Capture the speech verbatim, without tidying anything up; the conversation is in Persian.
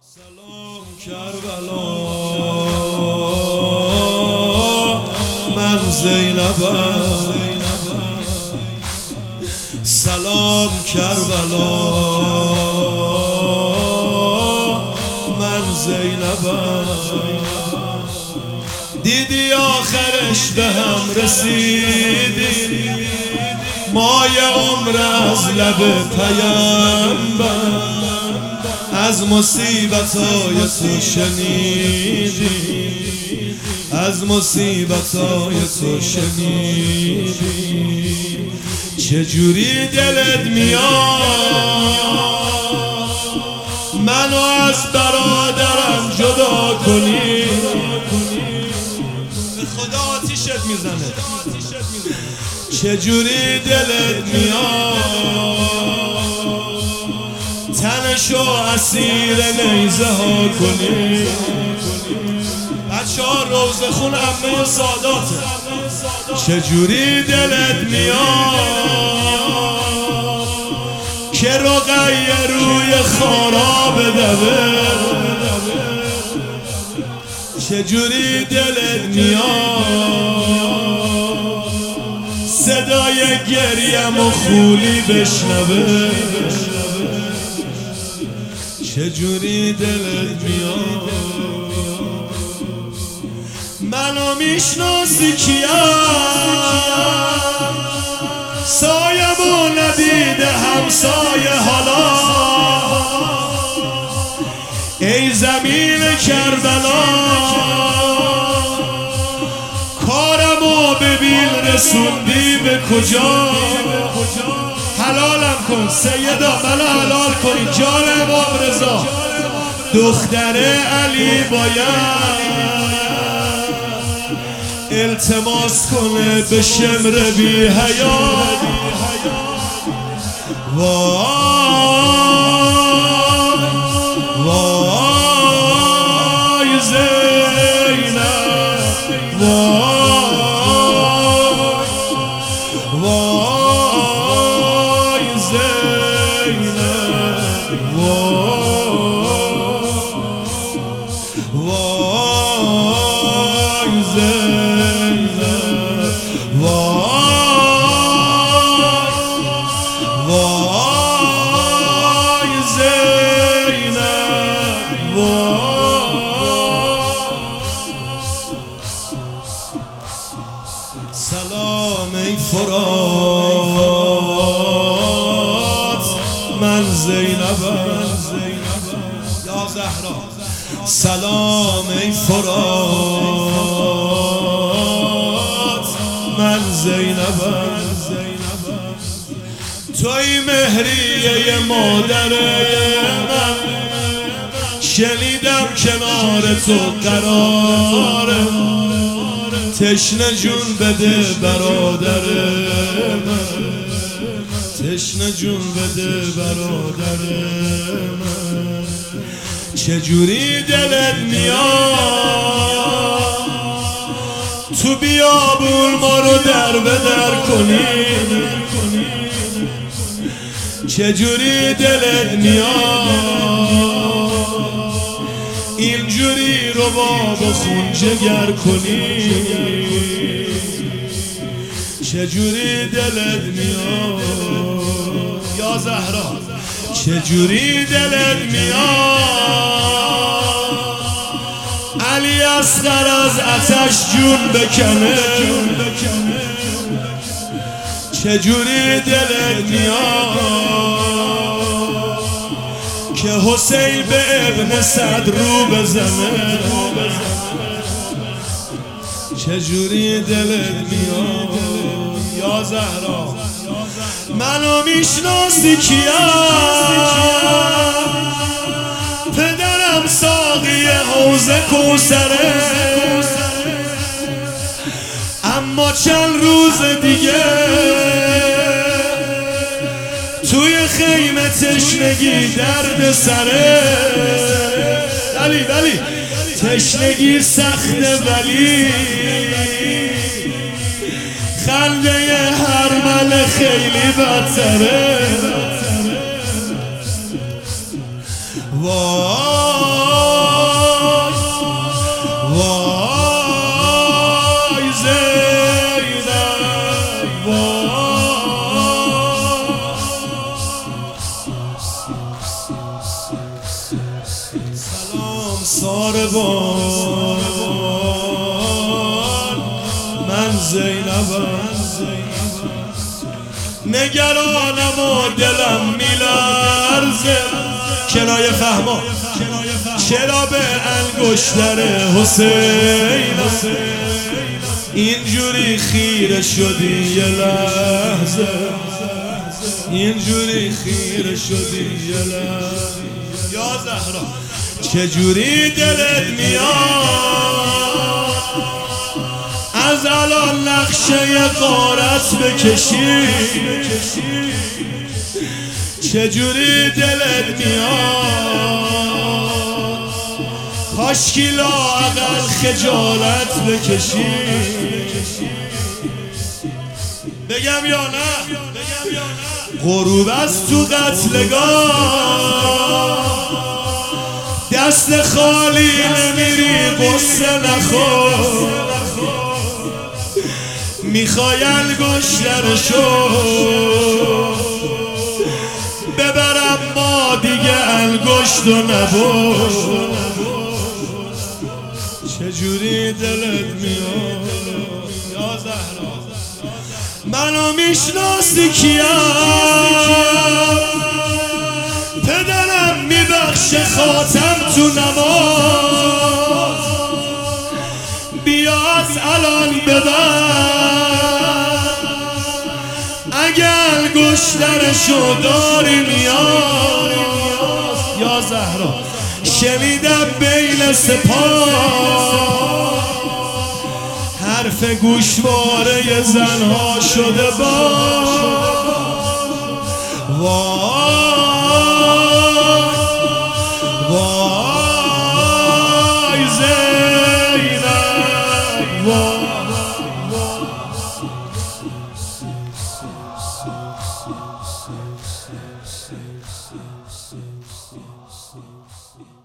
سلام کربلا، من زینبم. سلام کربلا، من زینبم. دیدی آخرش به هم رسیدی، مایه عمر از لب پیامبر. از مصیبتای تو شنیدی، از مصیبتای تو شنیدی. چجوری دلت میاد منو از برادرم جدا کنی؟ به خدا آتیشت میزنه. چجوری دلت میاد تنشو اسیر نیزه ها کنی؟ بچه ها روزه خون عمه ساداته. چجوری دلت میاد که رقیه روی خارا بدوه؟ چجوری دلت میاد صدای گریم و خولی بشنوه؟ چجوری دلت میاد منو میشناسی کیم؟ سایمو ندیده همسایه حالا. ای زمین کربلا کارمو ببین رسوندی به کجا؟ حلالم کن سیدا، منو حلال کنی جان امام رضا. دختر علی باید التماس کنه به شمر بی حیات. وای وای زینب، وای وای زینب، وای وای زینب، وای وای زینب، وای. سلام ای فرات، من زینبم. یا زهرا سلام ای فرات، من زینبم. توی مهریه مادر من، شنیدم کنار تو قراره. تشنه جون بده برادر من، تشنه جون بده برادر من. چجوری دلت میاد تو بیابون ما رو در به در کنی؟ چجوری دلت میاد اینجوری رو با خون جگر کنی؟ چجوری دلت میاد یا زهرا؟ چجوری دلت میاد علی اصغر از آتش جون بکنه؟ چجوری دلت میاد که حسین به ابن سعد رو بزنه؟ چجوری دلت میاد یا زهرا؟ منو میشناسی کیم؟ پدرم ساقی حوض کوثره. اما چند روز دیگه توی خیمه تشنگی درد سره. ولی ولی تشنگی سخته ولی خنده هر مل خیلی بدتره. وای وای زینب وای. سلام ساربان من زینبم نگرانم و دلم میلرزه کنایه فهما چرا به انگشتر حسین اینجوری خیره شدی یه لحظه اینجوری خیره شدی یه لحظه یا زهرا چجوری دلت میاد از الان نقشه غارت بکشی چجوری دلت میاد کاشکی لااقل خجالت بکشی بگم یا نه غروب از تو قتلگاه دست خالی نمیری قصه نخور میخوای انگشترشو ببرم ما دیگه انگشتو نبر چجوری دلت میاد یا زهرا منو میشناسی کیم پدرم میبخشه خاتم تو نماز بیا از الان ببر اگه انگشترشو داری نیاز یا زهرا شنیدم بین سپاه حرف گوشواره زنها شده با وای وای زینب وای. Thank you.